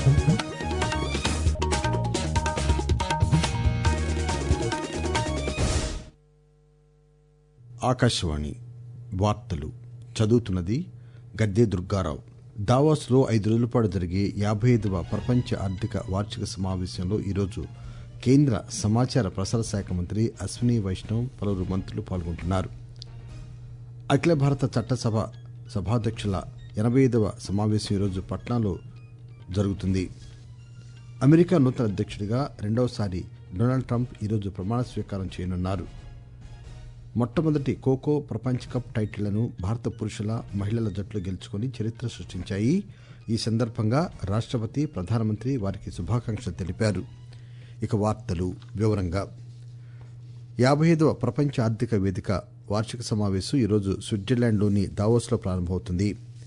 ఆకాశవాణి వార్తలు చదువుతున్నది గద్దె దుర్గారావు. దావోస్లో 5 రోజుల పాటు జరిగే 55వ ప్రపంచ ఆర్థిక వార్షిక సమావేశంలో ఈరోజు కేంద్ర సమాచార ప్రసార శాఖ మంత్రి అశ్విని వైష్ణవ్, పలువురు మంత్రులు పాల్గొంటున్నారు. అఖిల భారత చట్టసభ సభాధ్యక్షుల 85వ సమావేశం ఈరోజు పట్నాలో జరుగుతుంది. అమెరికా నూతన అధ్యక్షుడిగా రెండవసారి డొనాల్డ్ ట్రంప్ ఈరోజు ప్రమాణ స్వీకారం చేయనున్నారు. మొట్టమొదటి ఖోఖో ప్రపంచ కప్ టైటిళ్లను భారత పురుషుల, మహిళల జట్లు గెలుచుకుని చరిత్ర సృష్టించాయి. ఈ సందర్భంగా రాష్టపతి, ప్రధానమంత్రి వారికి శుభాకాంక్షలు తెలిపారు. ఇక వార్తలు వివరంగా 55వ ప్రపంచ ఆర్థిక వేదిక వార్షిక సమావేశం ఈరోజు స్విట్జర్లాండ్లోని దావోస్లో ప్రారంభమవుతుంది.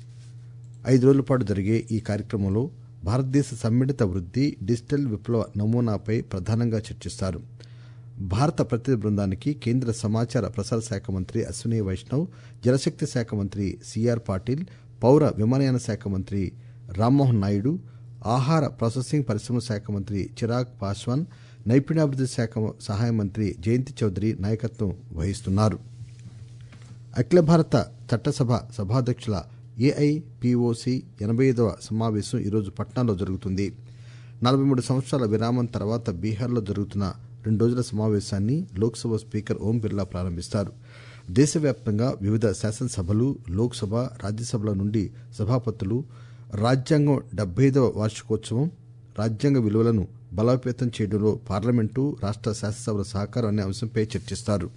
5 రోజుల పాటు జరిగే ఈ కార్యక్రమంలో భారతదేశ సమ్మిళిత వృద్ధి, డిజిటల్ విప్లవ నమూనాపై ప్రధానంగా చర్చిస్తారు. భారత ప్రతినిధి బృందానికి కేంద్ర సమాచార ప్రసార శాఖ మంత్రి అశ్విని వైష్ణవ్, జలశక్తి శాఖ మంత్రి సిఆర్ పాటిల్, పౌర విమానయాన శాఖ మంత్రి రామ్మోహన్ నాయుడు, ఆహార ప్రాసెసింగ్ పరిశ్రమల శాఖ మంత్రి చిరాగ్ పాస్వాన్, నైపుణ్యాభివృద్ధి శాఖ సహాయ మంత్రి జయంతి చౌదరి నాయకత్వం వహిస్తున్నారు. అఖిల భారత చట్టసభ సభాధ్యక్షుల ఏఐపిఓసి 85వ సమావేశం ఈరోజు పట్నాలో జరుగుతుంది. 43 సంవత్సరాల విరామం తర్వాత బీహార్లో జరుగుతున్న 2 రోజుల సమావేశాన్ని లోక్సభ స్పీకర్ ఓం బిర్లా ప్రారంభిస్తారు. దేశవ్యాప్తంగా వివిధ శాసనసభలు, లోక్సభ, రాజ్యసభల నుండి సభాపతులు రాజ్యాంగం 75వ వార్షికోత్సవం, రాజ్యాంగ విలువలను బలోపేతం చేయడంలో పార్లమెంటు, రాష్ట శాసనసభల సహకారం అనే అంశంపై చర్చిస్తారు.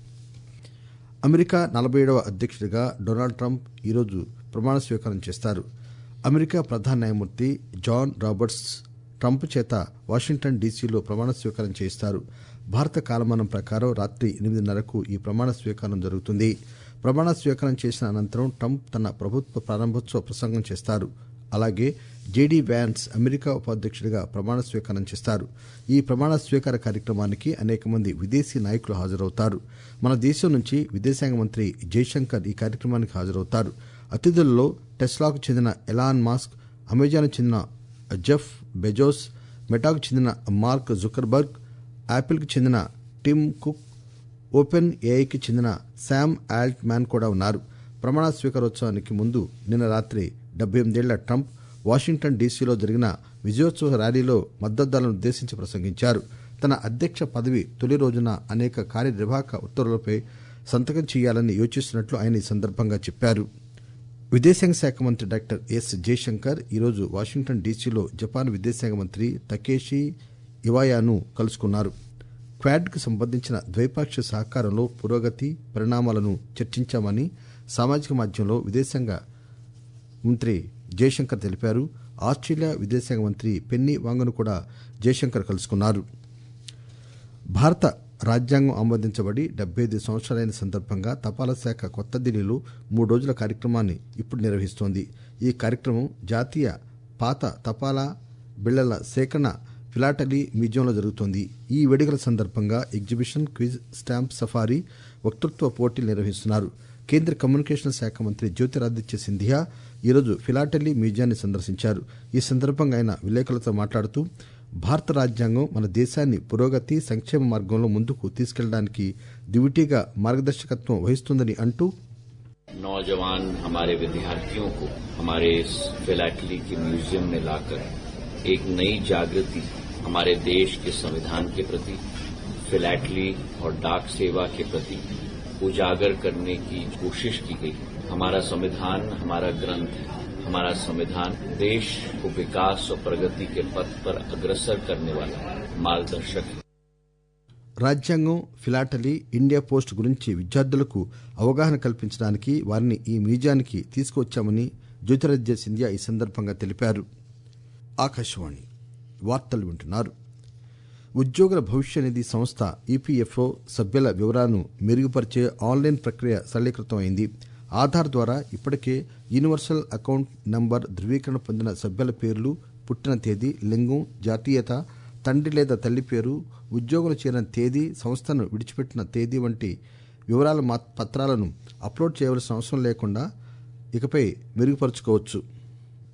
అమెరికా 47వ అధ్యక్షుడిగా డొనాల్డ్ ట్రంప్ ఈరోజు ప్రమాణ స్వీకారం చేస్తారు. అమెరికా ప్రధాన న్యాయమూర్తి జాన్ రాబర్ట్స్ ట్రంప్ చేత వాషింగ్టన్ డీసీలో ప్రమాణ స్వీకారం చేయిస్తారు. భారత కాలమానం ప్రకారం రాత్రి 8:30కు ఈ ప్రమాణ స్వీకారం జరుగుతుంది. ప్రమాణ స్వీకారం చేసిన అనంతరం ట్రంప్ తన ప్రభుత్వ ప్రారంభోత్సవ ప్రసంగం చేస్తారు. అలాగే జేడీ వ్యాన్స్ అమెరికా ఉపాధ్యక్షుడిగా ప్రమాణ స్వీకారం చేస్తారు. ఈ ప్రమాణ స్వీకార కార్యక్రమానికి అనేక మంది విదేశీ నాయకులు హాజరవుతారు. మన దేశం నుంచి విదేశాంగ మంత్రి జైశంకర్ ఈ కార్యక్రమానికి హాజరవుతారు. అతిథులలో టెస్లాకు చెందిన ఎలాన్ మాస్క్, అమెజాన్కు చెందిన జెఫ్ బెజోస్, మెటాకు చెందిన మార్క్ జుకర్బర్గ్, యాపిల్కి చెందిన టిమ్ కుక్, ఓపెన్ ఏఐకి చెందిన శామ్ ఆల్ట్ మ్యాన్ కూడా ఉన్నారు. ప్రమాణ స్వీకారోత్సవానికి ముందు నిన్న రాత్రి 78 ఏళ్ల ట్రంప్ వాషింగ్టన్ డీసీలో జరిగిన విజయోత్సవ ర్యాలీలో మద్దతుదారులను ఉద్దేశించి ప్రసంగించారు. తన అధ్యక్ష పదవి తొలి రోజున అనేక కార్యనిర్వాహక ఉత్తర్వులపై సంతకం చేయాలని యోచిస్తున్నట్లు ఆయన ఈ సందర్భంగా చెప్పారు. విదేశాంగ శాఖ మంత్రి డాక్టర్ ఎస్ జయశంకర్ ఈరోజు వాషింగ్టన్ డీసీలో జపాన్ విదేశాంగ మంత్రి తకేషి ఇవాయాను కలుసుకున్నారు. క్వాడ్కు సంబంధించిన ద్వైపాక్షిక సహకారంలో పురోగతి, పరిణామాలను చర్చించామని సామాజిక మాధ్యమంలో విదేశాంగ మంత్రి జయశంకర్ తెలిపారు. ఆస్ట్రేలియా విదేశాంగ మంత్రి పెన్నీ వాంగ్ను కూడా జయశంకర్ కలుసుకున్నారు. భారత రాజ్యాంగం ఆమోదించబడి 75 సంవత్సరాలైన సందర్భంగా తపాలా శాఖ కొత్త ఢిల్లీలో 3 రోజుల కార్యక్రమాన్ని ఇప్పుడు నిర్వహిస్తోంది. ఈ కార్యక్రమం జాతీయ పాత తపాలా బిళ్లల సేకరణ ఫిలాటలీ మ్యూజియంలో జరుగుతోంది. ఈ వేడుకల సందర్భంగా ఎగ్జిబిషన్, క్విజ్, స్టాంప్ సఫారీ, వక్తృత్వ పోటీలు నిర్వహిస్తున్నారు. కేంద్ర కమ్యూనికేషన్ శాఖ మంత్రి జ్యోతిరాదిత్య సింధియా ఈరోజు ఫిలాటలీ మ్యూజియాన్ని సందర్శించారు. ఈ సందర్భంగా ఆయన విలేకరులతో మాట్లాడుతూ భారత రాజ్యాంగం మన దేశాన్ని పురోగతి, సంక్షేమ మార్గంలో ముందుకు తీసుకెళ్లడానికి దివిటీగా మార్గదర్శకత్వం వహిస్తుందని అంటూ नौजवान हमारे विद्यार्थियों को हमारे इस फिलैटली के म्यूजियम में लाकर एक नई जागृति हमारे देश के संविधान के प्रति, फिलैटली और डाक सेवा के प्रति उजागर करने की कोशिश की गई. हमारा संविधान हमारा ग्रंथ है. हमारा संविधान देश को विकास और प्रगति के पथ पर अग्रसर करने वाला मार्गदर्शक है. రాజ్యాంగం, ఫిలాటలీ, ఇండియా పోస్ట్ గురించి విద్యార్థులకు అవగాహన కల్పించడానికి వారిని ఈ మ్యూజియానికి తీసుకువచ్చామని జ్యోతిరాదిత్య సింధియా ఈ సందర్భంగా తెలిపారు. ఆకాశవాణి వార్తలు వింటున్నారు. ఉద్యోగుల భవిష్య నిధి సంస్థ ఈపీఎఫ్ఓ సభ్యుల వివరాలను మెరుగుపరిచే ఆన్లైన్ ప్రక్రియ సరళీకృతం అయింది. ఆధార్ ద్వారా ఇప్పటికే యూనివర్సల్ అకౌంట్ నంబర్ ధృవీకరణ పొందిన సభ్యుల పేర్లు, పుట్టిన తేదీ, లింగం, జాతీయత, తండ్రి లేదా తల్లి పేరు, ఉద్యోగులు చేరిన తేదీ, సంస్థను విడిచిపెట్టిన తేదీ వంటి వివరాల పత్రాలను అప్లోడ్ చేయవలసిన అవసరం లేకుండా ఇకపై మెరుగుపరుచుకోవచ్చు.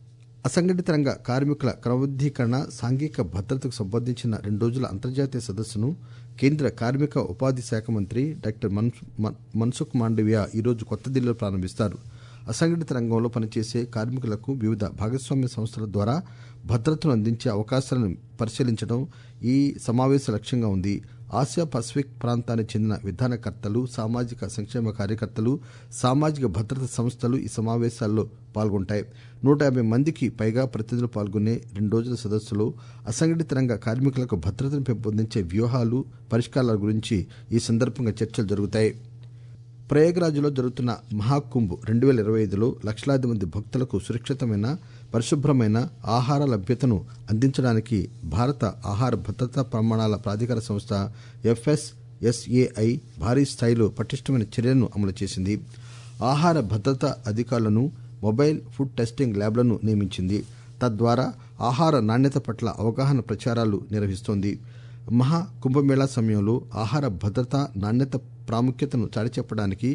అసంఘటిత రంగ కార్మికుల క్రమబద్దీకరణ సాంఘిక భద్రతకు సంబంధించిన 2 రోజుల అంతర్జాతీయ సదస్సును కేంద్ర కార్మిక ఉపాధి శాఖ మంత్రి డాక్టర్ మన్సుఖ్ మాండవీయ ఈరోజు కొత్త ఢిల్లీలో ప్రారంభిస్తారు. అసంఘటిత రంగంలో పనిచేసే కార్మికులకు వివిధ భాగస్వామ్య సంస్థల ద్వారా భద్రతను అందించే అవకాశాలను పరిశీలించడం ఈ సమావేశ లక్ష్యంగా ఉంది. ఆసియా పసిఫిక్ ప్రాంతానికి చెందిన విధానకర్తలు, సామాజిక సంక్షేమ కార్యకర్తలు, సామాజిక భద్రత సంస్థలు ఈ సమావేశాల్లో పాల్గొంటాయి. 150 మందికి పైగా ప్రతినిధులు పాల్గొనే 2 రోజుల సదస్సులో అసంఘటిత రంగ కార్మికులకు భద్రతను పెంపొందించే వ్యూహాలు, పరిష్కారాల గురించి ఈ సందర్భంగా చర్చలు జరుగుతాయి. ప్రయాగ్రాజ్లో జరుగుతున్న మహాకుంభ్ 2025లో లక్షలాది మంది భక్తులకు సురక్షితమైన, పరిశుభ్రమైన ఆహార లభ్యతను అందించడానికి భారత ఆహార భద్రతా ప్రమాణాల ప్రాధికార సంస్థ FSSAI భారీ స్థాయిలో పటిష్టమైన చర్యలను అమలు చేసింది. ఆహార భద్రతా అధికారులను, మొబైల్ ఫుడ్ టెస్టింగ్ ల్యాబ్లను నియమించింది. తద్వారా ఆహార నాణ్యత పట్ల అవగాహన ప్రచారాలు నిర్వహిస్తోంది. మహా కుంభమేళా సమయంలో ఆహార భద్రత, నాణ్యత ప్రాముఖ్యతను చాటిచెప్పడానికి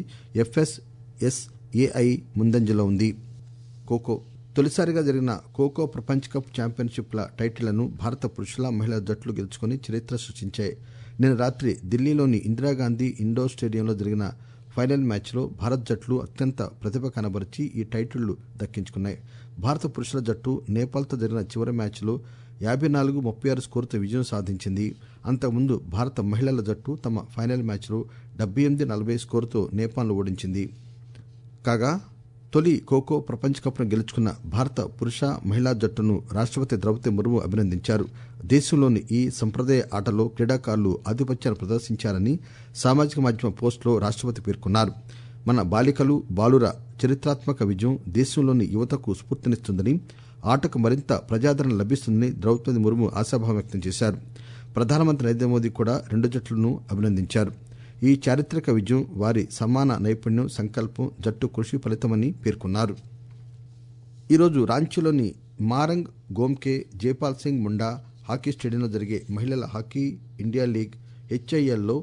FSSAI ముందంజలో ఉంది. ఖోఖో తొలిసారిగా జరిగిన ఖోఖో ప్రపంచ కప్ ఛాంపియన్షిప్ల టైటిళ్లను భారత పురుషుల, మహిళల జట్లు గెలుచుకుని చరిత్ర సృష్టించాయి. నిన్న రాత్రి ఢిల్లీలోని ఇందిరాగాంధీ ఇండోర్ స్టేడియంలో జరిగిన ఫైనల్ మ్యాచ్లో భారత్ జట్లు అత్యంత ప్రతిభ కనబరిచి ఈ టైటిళ్లు దక్కించుకున్నాయి. భారత పురుషుల జట్టు నేపాల్తో జరిగిన చివరి మ్యాచ్లో 54-36 స్కోరుతో విజయం సాధించింది. అంతకుముందు భారత మహిళల జట్టు తమ ఫైనల్ మ్యాచ్లో 78-40 స్కోరుతో నేపాల్ను ఓడించింది. కాగా తొలి ఖోఖో ప్రపంచ కప్ను గెలుచుకున్న భారత పురుష, మహిళా జట్టును రాష్ట్రపతి ద్రౌపది ముర్ము అభినందించారు. దేశంలోని ఈ సంప్రదాయ ఆటలో క్రీడాకారులు ఆధిపత్యాన్ని ప్రదర్శించారని సామాజిక మాధ్యమ పోస్టులో రాష్ట్రపతి పేర్కొన్నారు. మన బాలికలు, బాలుర చరిత్రాత్మక విజయం దేశంలోని యువతకు స్ఫూర్తినిస్తుందని, ఆటకు మరింత ప్రజాదరణ లభిస్తుందని ద్రౌపది ముర్ము ఆశాభావం వ్యక్తం చేశారు. ప్రధానమంత్రి నరేంద్ర మోదీ కూడా 2 జట్లను అభినందించారు. ఈ చారిత్రక విజయం వారి సమాన నైపుణ్యం, సంకల్పం, జట్టు కృషి ఫలితమని పేర్కొన్నారు. ఈరోజు రాంచీలోని మారంగ్ గోమ్కే జైపాల్ సింగ్ ముండా హాకీ స్టేడియంలో జరిగే మహిళల హాకీ ఇండియా లీగ్ HILలో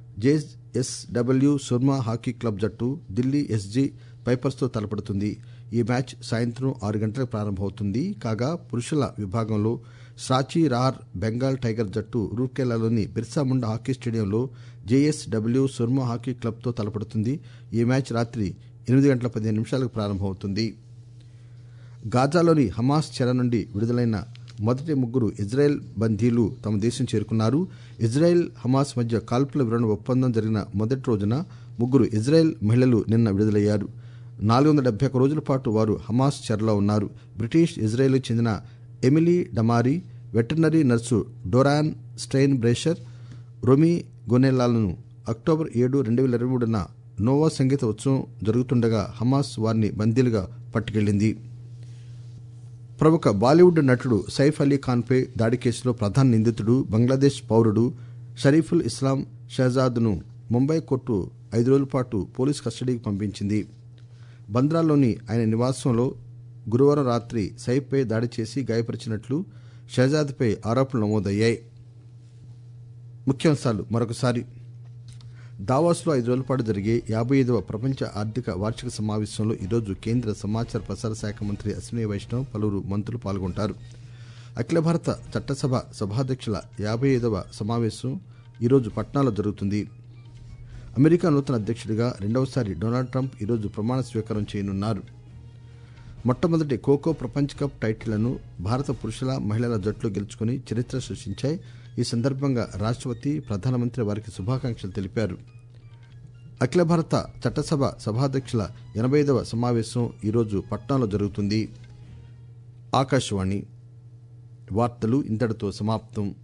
JSW సుర్మా హాకీ క్లబ్ జట్టు ఢిల్లీ SG పైపర్స్తో తలపడుతుంది. ఈ మ్యాచ్ సాయంత్రం 6 గంటలకు ప్రారంభమవుతుంది. కాగా పురుషుల విభాగంలో సాచి రార్ బెంగాల్ టైగర్ జట్టు రూర్కెలాలోని బిర్సా ముండా హాకీ స్టేడియంలో JSW సుర్మా హాకీ క్లబ్తో తలపడుతుంది. ఈ మ్యాచ్ రాత్రి 8:15 ప్రారంభమవుతుంది. గాజాలోని హమాస్ చెర నుండి విడుదలైన మొదటి 3 ఇజ్రాయెల్ బందీలు తమ దేశం చేరుకున్నారు. ఇజ్రాయెల్, హమాస్ మధ్య కాల్పుల విరమణ ఒప్పందం జరిగిన మొదటి రోజున 3 ఇజ్రాయెల్ మహిళలు నిన్న విడుదలయ్యారు. 471 రోజుల పాటు వారు హమాస్ చెరలో ఉన్నారు. బ్రిటిష్ ఇజ్రాయెల్కు చెందిన Emily Damari, veterinary nurse Doron Steinbrecher, Romi గొనెల్లాలను అక్టోబర్ 7, 2023న నోవా సంగీత ఉత్సవం జరుగుతుండగా హమాస్ వారిని బందీలుగా పట్టుకెళ్లింది. ప్రముఖ బాలీవుడ్ నటుడు సైఫ్ అలీ ఖాన్పై దాడి కేసులో ప్రధాన నిందితుడు బంగ్లాదేశ్ పౌరుడు షరీఫుల్ ఇస్లాం షహజాద్ను ముంబై కోర్టు 5 రోజుల పాటు పోలీసు కస్టడీకి పంపించింది. బంద్రాలోని ఆయన నివాసంలో గురువారం రాత్రి సైఫ్పై దాడి చేసి గాయపరిచినట్లు షహజాద్పై ఆరోపణలు నమోదయ్యాయి. ముఖ్యాంశాలు మరొకసారి. దావోస్లో 5 రోజుల పాటు జరిగే 55వ ప్రపంచ ఆర్థిక వార్షిక సమావేశంలో ఈరోజు కేంద్ర సమాచార ప్రసార శాఖ మంత్రి అశ్విని వైష్ణవ్, పలువురు మంత్రులు పాల్గొంటారు. అఖిల భారత చట్టసభ సభాధ్యక్షుల 55వ సమావేశం ఈరోజు పట్నాలో జరుగుతుంది. అమెరికా నూతన అధ్యక్షుడిగా రెండవసారి డొనాల్డ్ ట్రంప్ ఈరోజు ప్రమాణ స్వీకారం చేయనున్నారు. మొట్టమొదటి ఖోఖో ప్రపంచ కప్ టైటిళ్లను భారత పురుషుల, మహిళల జట్లు గెలుచుకుని చరిత్ర సృష్టించాయి. ఈ సందర్భంగా రాష్ట్రపతి, ప్రధానమంత్రి వారికి శుభాకాంక్షలు తెలిపారు. అఖిల భారత చట్టసభ సభాధ్యక్షుల 85వ సమావేశం ఈరోజు పట్నాలో జరుగుతుంది. ఆకాశవాణి వార్తలు ఇంతటితో సమాప్తం.